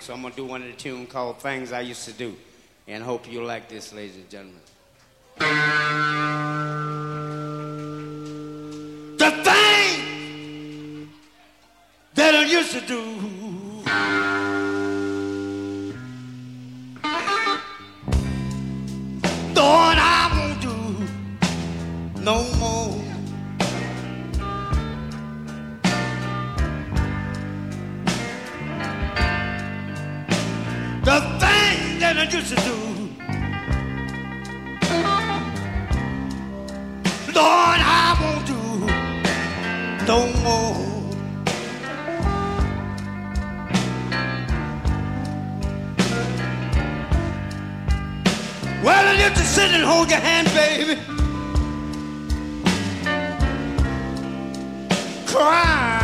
So I'm going to do one of the tunes called Things I Used to Do. And I hope you like this, ladies and gentlemen. The thing that I used to do, the one I won't do no more. The thing that I used to do, Lord, I won't do no more. Well, I used to sit and hold your hand, baby, cry.